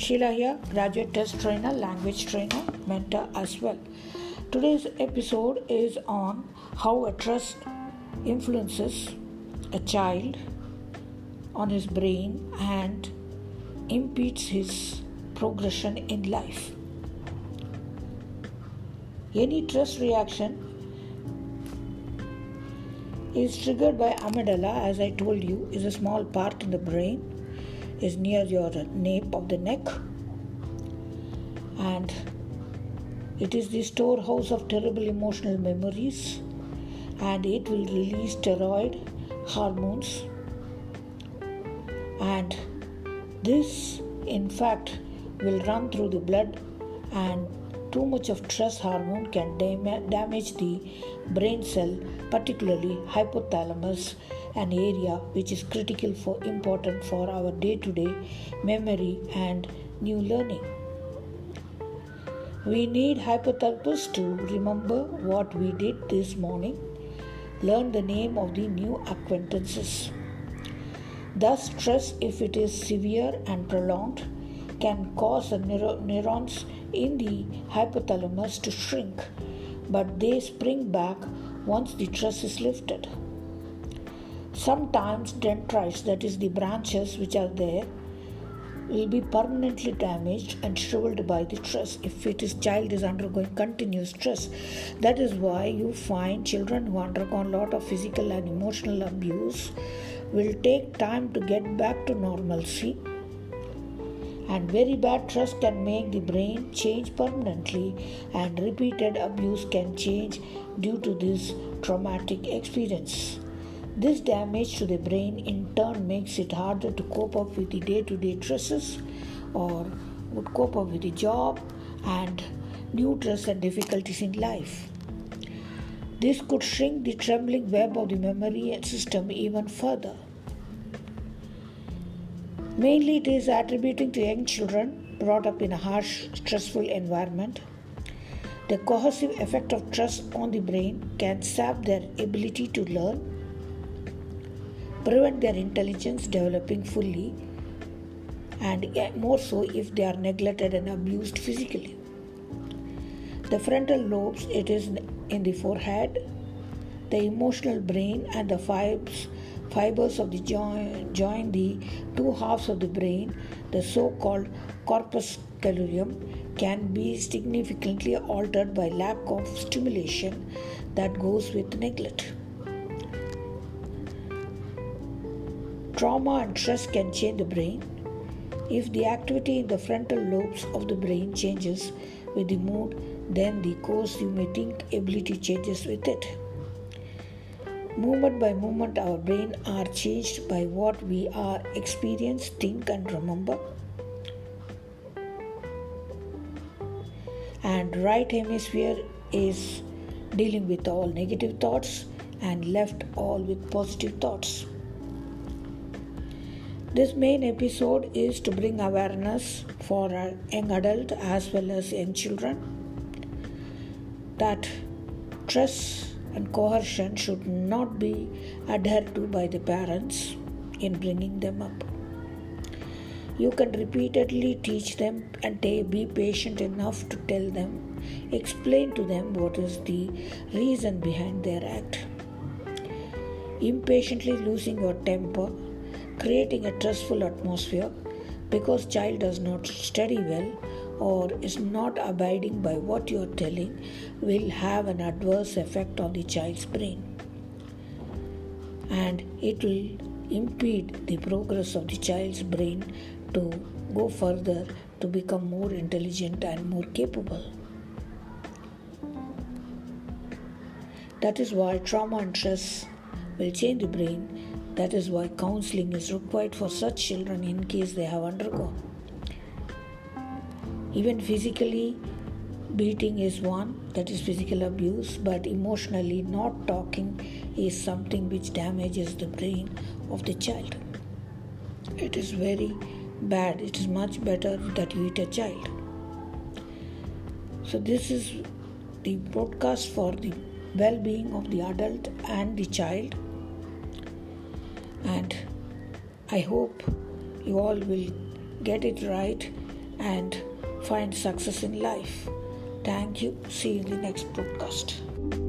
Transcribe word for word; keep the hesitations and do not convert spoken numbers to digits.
Sheila here, graduate test trainer, language trainer, mentor as well. Today's episode is on how a trust influences a child on his brain and impedes his progression in life. Any trust reaction is triggered by amygdala, as I told you, is a small part in the brain, is near your nape of the neck, and it is the storehouse of terrible emotional memories, and it will release steroid hormones, and this in fact will run through the blood, and too much of stress hormone can dam- damage the brain cell, particularly hypothalamus, an area which is critical for important for our day-to-day memory and new learning. We need hypothalamus to remember what we did this morning, learn the name of the new acquaintances. Thus, stress, if it is severe and prolonged, can cause the neuro- neurons in the hypothalamus to shrink, but they spring back once the stress is lifted. Sometimes dendrites, that is the branches which are there, will be permanently damaged and shriveled by the stress if it is child is undergoing continuous stress. That is why you find children who undergo a lot of physical and emotional abuse will take time to get back to normalcy, and very bad stress can make the brain change permanently, and repeated abuse can change due to this traumatic experience. This damage to the brain in turn makes it harder to cope up with the day-to-day stresses or would cope up with the job and new stress and difficulties in life. This could shrink the trembling web of the memory system even further. Mainly it is attributing to young children brought up in a harsh, stressful environment. The coercive effect of stress on the brain can sap their ability to learn, prevent their intelligence developing fully, and more so if they are neglected and abused physically. The frontal lobes, it is in the forehead, the emotional brain, and the fibers, fibers of the join, join the two halves of the brain, the so-called corpus callosum, can be significantly altered by lack of stimulation that goes with neglect. Trauma and stress can change the brain. If the activity in the frontal lobes of the brain changes with the mood, then the course you may think ability changes with it. Moment by moment, our brain are changed by what we are experience, think and remember. And right hemisphere is dealing with all negative thoughts and left all with positive thoughts. This main episode is to bring awareness for our young adult as well as young children that stress and coercion should not be adhered to by the parents in bringing them up. You can repeatedly teach them and be patient enough to tell them, explain to them what is the reason behind their act. Impatiently losing your temper, creating a stressful atmosphere because child does not study well or is not abiding by what you are telling will have an adverse effect on the child's brain, and it will impede the progress of the child's brain to go further, to become more intelligent and more capable. That is why trauma and stress will change the brain. That is why counseling is required for such children in case they have undergone. Even physically, beating is one, that is physical abuse, but emotionally not talking is something which damages the brain of the child. It is very bad. It is much better that you hit a child. So this is the broadcast for the well-being of the adult and the child. And I hope you all will get it right and find success in life. Thank you. See you in the next podcast.